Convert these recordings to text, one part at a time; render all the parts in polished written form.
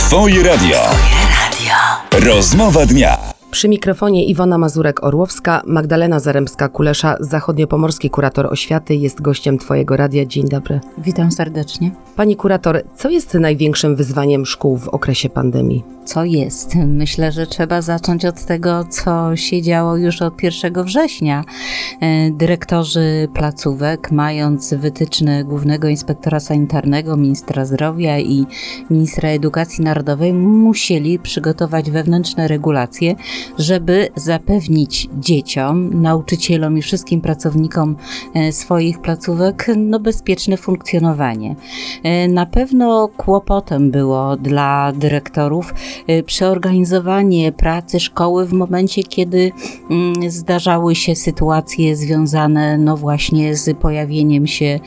Twoje radio. Rozmowa dnia. Przy mikrofonie Iwona Mazurek-Orłowska, Magdalena Zaremska-Kulesza, zachodniopomorski kurator oświaty, jest gościem Twojego radia. Dzień dobry. Witam serdecznie. Pani kurator, co jest największym wyzwaniem szkół w okresie pandemii? Co jest? Myślę, że trzeba zacząć od tego, co się działo już od 1 września. Dyrektorzy placówek, mając wytyczne Głównego Inspektora Sanitarnego, Ministra Zdrowia i Ministra Edukacji Narodowej, musieli przygotować wewnętrzne regulacje, żeby zapewnić dzieciom, nauczycielom i wszystkim pracownikom swoich placówek bezpieczne funkcjonowanie. Na pewno kłopotem było dla dyrektorów przeorganizowanie pracy szkoły w momencie, kiedy zdarzały się sytuacje związane właśnie z pojawieniem się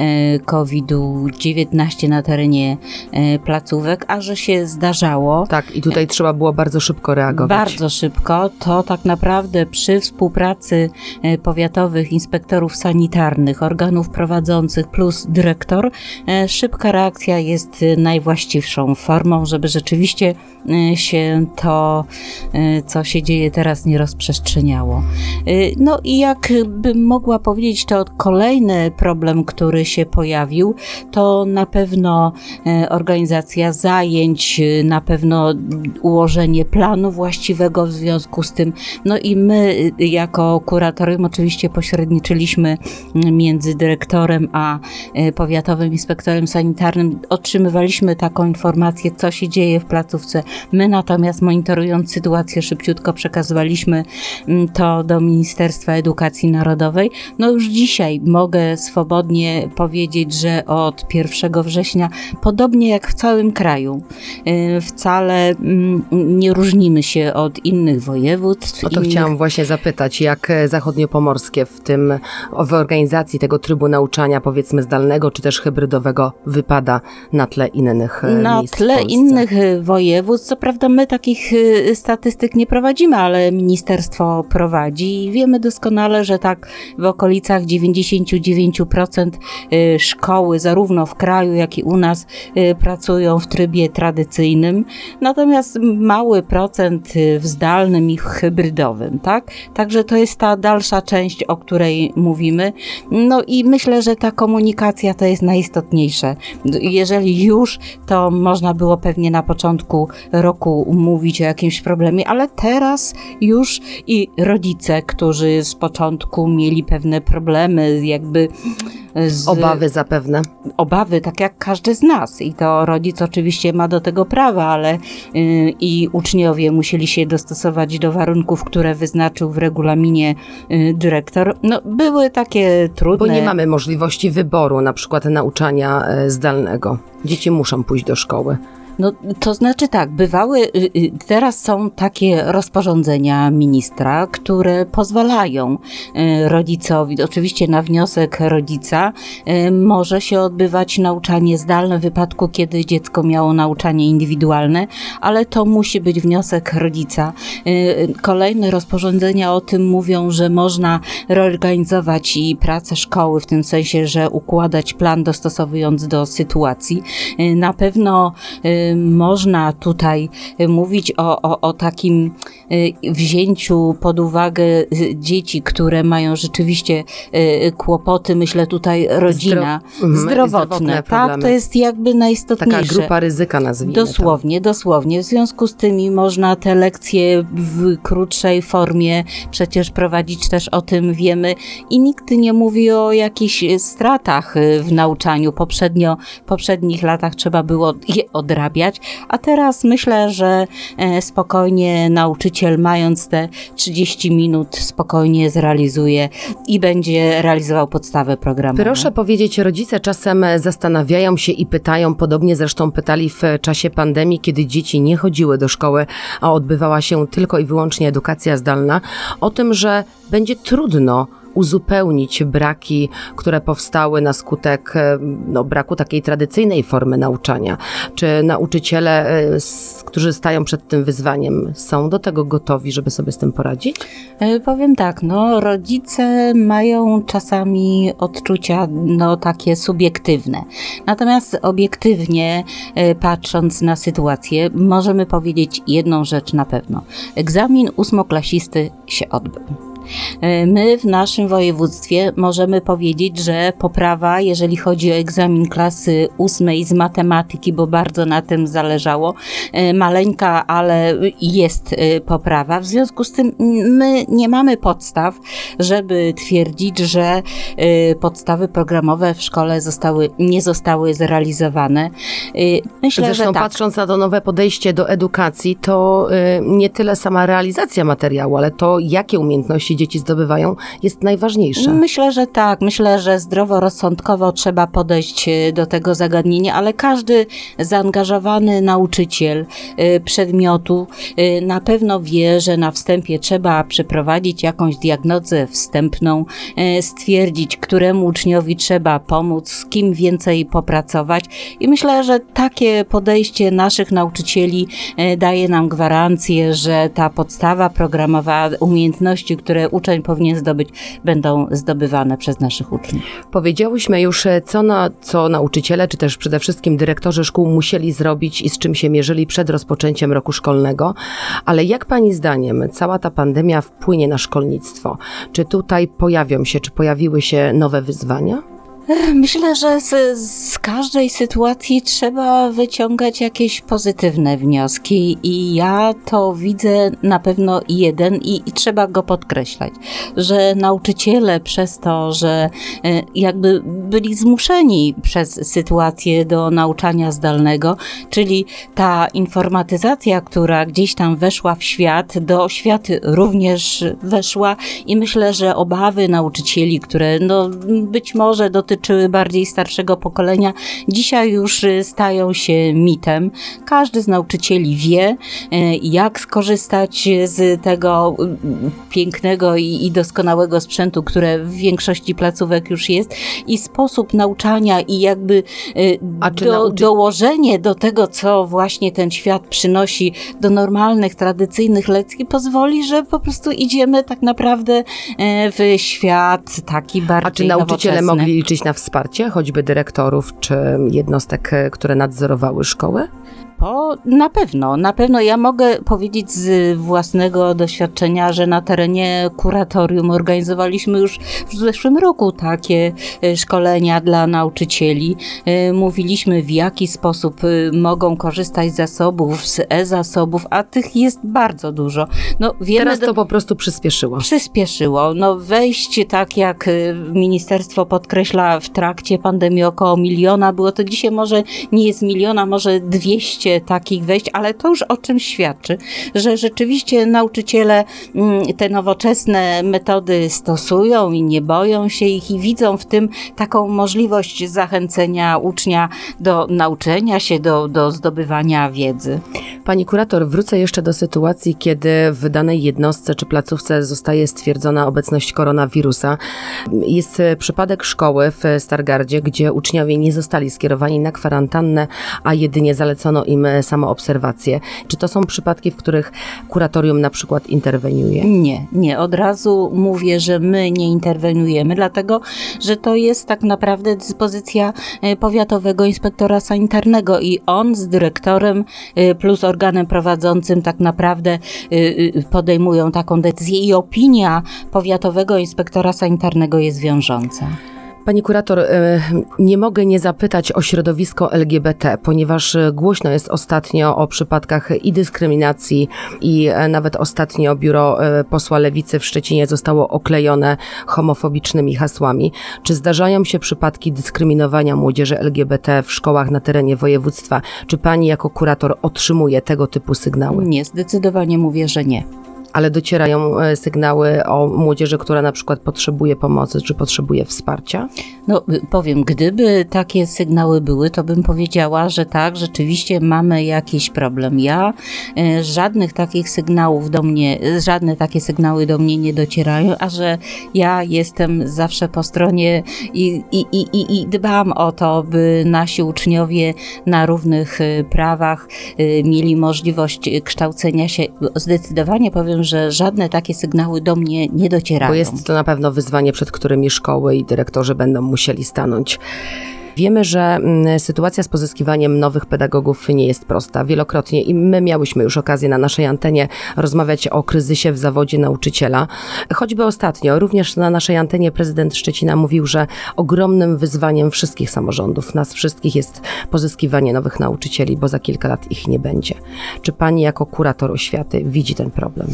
COVID-19 na terenie placówek, a że się zdarzało. Tak, i tutaj trzeba było bardzo szybko reagować. Bardzo szybko, to tak naprawdę przy współpracy powiatowych inspektorów sanitarnych, organów prowadzących plus dyrektor, szybka reakcja jest najwłaściwszą formą, żeby rzeczywiście się to, co się dzieje teraz, nie rozprzestrzeniało. No i jakbym mogła powiedzieć, to kolejny problem, który się pojawił, to na pewno organizacja zajęć, na pewno ułożenie planu właściwego w związku z tym. No i my jako kuratorium oczywiście pośredniczyliśmy między dyrektorem a powiatowym inspektorem sanitarnym. Otrzymywaliśmy taką informację, co się dzieje w placówce. My natomiast, monitorując sytuację, szybciutko przekazywaliśmy to do Ministerstwa Edukacji Narodowej. No już dzisiaj mogę swobodnie powiedzieć, że od 1 września, podobnie jak w całym kraju, wcale nie różnimy się od innych województw. O to chciałam właśnie zapytać, jak zachodniopomorskie w organizacji tego trybu nauczania, powiedzmy zdalnego, czy też hybrydowego, wypada na tle innych miejsc w Polsce? Innych województw. Co prawda my takich statystyk nie prowadzimy, ale ministerstwo prowadzi i wiemy doskonale, że tak w okolicach 99% szkoły, zarówno w kraju, jak i u nas, pracują w trybie tradycyjnym, natomiast mały procent w zdalnym i w hybrydowym, tak? Także to jest ta dalsza część, o której mówimy. No i myślę, że ta komunikacja to jest najistotniejsze. Jeżeli już, to można było pewnie na początku roku mówić o jakimś problemie, ale teraz już i rodzice, którzy z początku mieli pewne problemy, Obawy zapewne. Obawy, tak jak każdy z nas. I to rodzic oczywiście ma do tego prawa, ale i uczniowie musieli się dostosować do warunków, które wyznaczył w regulaminie dyrektor. No, były takie trudne. Bo nie mamy możliwości wyboru, na przykład nauczania zdalnego. Dzieci muszą pójść do szkoły. No, to znaczy tak, teraz są takie rozporządzenia ministra, które pozwalają rodzicowi, oczywiście na wniosek rodzica, może się odbywać nauczanie zdalne w wypadku, kiedy dziecko miało nauczanie indywidualne, ale to musi być wniosek rodzica. Kolejne rozporządzenia o tym mówią, że można reorganizować i pracę szkoły, w tym sensie, że układać plan dostosowując do sytuacji. Na pewno można tutaj mówić o takim wzięciu pod uwagę dzieci, które mają rzeczywiście kłopoty, myślę tutaj rodzina, zdrowotne, tak? To jest jakby najistotniejsze. Taka grupa ryzyka, nazwijmy Dosłownie. W związku z tym można te lekcje w krótszej formie przecież prowadzić, też o tym wiemy i nikt nie mówi o jakichś stratach w nauczaniu. W poprzednich latach trzeba było je odrabiać, a teraz myślę, że spokojnie nauczyciel, mając te 30 minut, spokojnie zrealizuje i będzie realizował podstawę programową. Proszę powiedzieć, rodzice czasem zastanawiają się i pytają, podobnie zresztą pytali w czasie pandemii, kiedy dzieci nie chodziły do szkoły, a odbywała się tylko i wyłącznie edukacja zdalna, o tym, że będzie trudno uzupełnić braki, które powstały na skutek braku takiej tradycyjnej formy nauczania? Czy nauczyciele, którzy stają przed tym wyzwaniem, są do tego gotowi, żeby sobie z tym poradzić? Powiem tak, rodzice mają czasami odczucia takie subiektywne. Natomiast obiektywnie patrząc na sytuację, możemy powiedzieć jedną rzecz na pewno. Egzamin ósmoklasisty się odbył. My w naszym województwie możemy powiedzieć, że poprawa, jeżeli chodzi o egzamin klasy 8 z matematyki, bo bardzo na tym zależało, maleńka, ale jest poprawa. W związku z tym my nie mamy podstaw, żeby twierdzić, że podstawy programowe w szkole nie zostały zrealizowane. Myślę, Zresztą że tak. Patrząc na to nowe podejście do edukacji, to nie tyle sama realizacja materiału, ale to, jakie umiejętności dzieci zdobywają, jest najważniejsze. Myślę, że tak. Myślę, że zdroworozsądkowo trzeba podejść do tego zagadnienia, ale każdy zaangażowany nauczyciel przedmiotu na pewno wie, że na wstępie trzeba przeprowadzić jakąś diagnozę wstępną, stwierdzić, któremu uczniowi trzeba pomóc, z kim więcej popracować i myślę, że takie podejście naszych nauczycieli daje nam gwarancję, że ta podstawa programowa, umiejętności, które uczeń powinien zdobyć, będą zdobywane przez naszych uczniów. Powiedziałyśmy już, co nauczyciele, czy też przede wszystkim dyrektorzy szkół musieli zrobić i z czym się mierzyli przed rozpoczęciem roku szkolnego, ale jak pani zdaniem cała ta pandemia wpłynie na szkolnictwo? Czy tutaj pojawiły się nowe wyzwania? Myślę, że z każdej sytuacji trzeba wyciągać jakieś pozytywne wnioski i ja to widzę na pewno jeden i trzeba go podkreślać, że nauczyciele przez to, że jakby byli zmuszeni przez sytuację do nauczania zdalnego, czyli ta informatyzacja, która gdzieś tam weszła w świat, do oświaty również weszła i myślę, że obawy nauczycieli, które być może dotyczyły bardziej starszego pokolenia, dzisiaj już stają się mitem. Każdy z nauczycieli wie, jak skorzystać z tego pięknego i doskonałego sprzętu, które w większości placówek już jest i sposób nauczania i jakby dołożenie do tego, co właśnie ten świat przynosi do normalnych, tradycyjnych lekcji pozwoli, że po prostu idziemy tak naprawdę w świat taki bardziej nowoczesny. A czy nauczyciele nowoczesny. mogli liczyć na wsparcie, choćby dyrektorów czy jednostek, które nadzorowały szkołę? Na pewno ja mogę powiedzieć z własnego doświadczenia, że na terenie kuratorium organizowaliśmy już w zeszłym roku takie szkolenia dla nauczycieli. Mówiliśmy, w jaki sposób mogą korzystać z zasobów, z e-zasobów, a tych jest bardzo dużo. Teraz to po prostu przyspieszyło. Przyspieszyło. Wejście, tak jak ministerstwo podkreśla, w trakcie pandemii około 1 miliona było, to dzisiaj może nie jest 1 miliona, może 200 takich wejść, ale to już o czym świadczy, że rzeczywiście nauczyciele te nowoczesne metody stosują i nie boją się ich i widzą w tym taką możliwość zachęcenia ucznia do nauczenia się, do zdobywania wiedzy. Pani kurator, wrócę jeszcze do sytuacji, kiedy w danej jednostce czy placówce zostaje stwierdzona obecność koronawirusa. Jest przypadek szkoły w Stargardzie, gdzie uczniowie nie zostali skierowani na kwarantannę, a jedynie zalecono im samoobserwację. Czy to są przypadki, w których kuratorium na przykład interweniuje? Nie. Od razu mówię, że my nie interweniujemy, dlatego, że to jest tak naprawdę dyspozycja powiatowego inspektora sanitarnego i on z dyrektorem plus organem prowadzącym tak naprawdę podejmują taką decyzję i opinia powiatowego inspektora sanitarnego jest wiążąca. Pani kurator, nie mogę nie zapytać o środowisko LGBT, ponieważ głośno jest ostatnio o przypadkach i dyskryminacji i nawet ostatnio biuro posła Lewicy w Szczecinie zostało oklejone homofobicznymi hasłami. Czy zdarzają się przypadki dyskryminowania młodzieży LGBT w szkołach na terenie województwa? Czy pani jako kurator otrzymuje tego typu sygnały? Nie, zdecydowanie mówię, że nie. ale docierają sygnały o młodzieży, która na przykład potrzebuje pomocy, czy potrzebuje wsparcia? No powiem, gdyby takie sygnały były, to bym powiedziała, że tak, rzeczywiście mamy jakiś problem. Żadne takie sygnały do mnie nie docierają, a że ja jestem zawsze po stronie i dbam o to, by nasi uczniowie na równych prawach mieli możliwość kształcenia się. Zdecydowanie powiem, że żadne takie sygnały do mnie nie docierają. Bo jest to na pewno wyzwanie, przed którymi szkoły i dyrektorzy będą musieli stanąć. Wiemy, że sytuacja z pozyskiwaniem nowych pedagogów nie jest prosta. Wielokrotnie i my miałyśmy już okazję na naszej antenie rozmawiać o kryzysie w zawodzie nauczyciela. Choćby ostatnio, również na naszej antenie prezydent Szczecina mówił, że ogromnym wyzwaniem wszystkich samorządów, nas wszystkich jest pozyskiwanie nowych nauczycieli, bo za kilka lat ich nie będzie. Czy pani jako kurator oświaty widzi ten problem?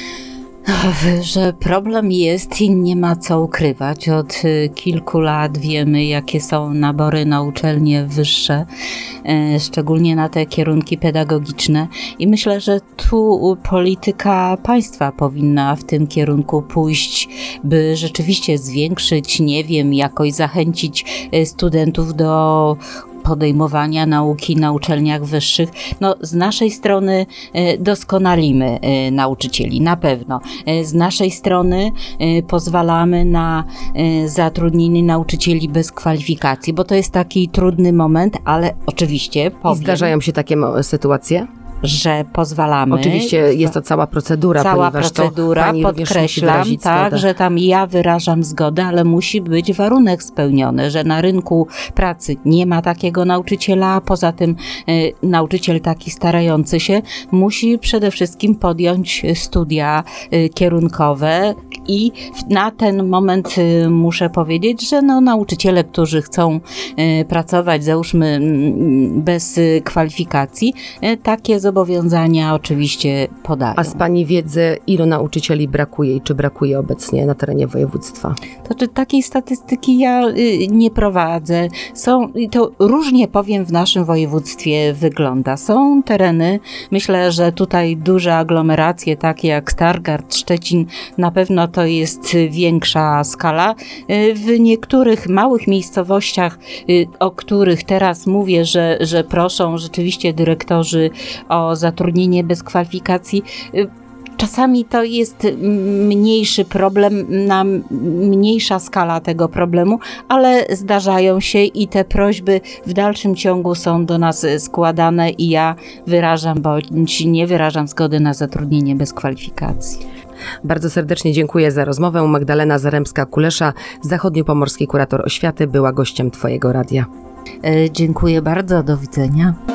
Że problem jest i nie ma co ukrywać. Od kilku lat wiemy, jakie są nabory na uczelnie wyższe, szczególnie na te kierunki pedagogiczne i myślę, że tu polityka państwa powinna w tym kierunku pójść, by rzeczywiście zwiększyć, jakoś zachęcić studentów do podejmowania nauki na uczelniach wyższych. No, z naszej strony doskonalimy nauczycieli, na pewno. Z naszej strony pozwalamy na zatrudnienie nauczycieli bez kwalifikacji, bo to jest taki trudny moment, ale oczywiście powiem, I zdarzają się takie sytuacje? Że pozwalamy. Oczywiście jest to cała procedura, ponieważ to pani podkreślam, tak, że tam ja wyrażam zgodę, ale musi być warunek spełniony, że na rynku pracy nie ma takiego nauczyciela, a poza tym nauczyciel taki starający się musi przede wszystkim podjąć studia kierunkowe i na ten moment muszę powiedzieć, że nauczyciele, którzy chcą pracować, załóżmy bez kwalifikacji, takie zobowiązania oczywiście podają. A z pani wiedzy, ilu nauczycieli brakuje i czy brakuje obecnie na terenie województwa? To takiej statystyki ja nie prowadzę. To różnie, powiem, w naszym województwie wygląda. Są tereny, myślę, że tutaj duże aglomeracje, takie jak Stargard, Szczecin, na pewno to jest większa skala. W niektórych małych miejscowościach, o których teraz mówię, że proszą rzeczywiście dyrektorzy o zatrudnienie bez kwalifikacji, czasami to jest mniejszy problem, mniejsza skala tego problemu, ale zdarzają się i te prośby w dalszym ciągu są do nas składane i ja wyrażam bądź nie wyrażam zgody na zatrudnienie bez kwalifikacji. Bardzo serdecznie dziękuję za rozmowę. Magdalena Zaremska-Kulesza, zachodniopomorski kurator oświaty, była gościem Twojego radia. Dziękuję bardzo, do widzenia.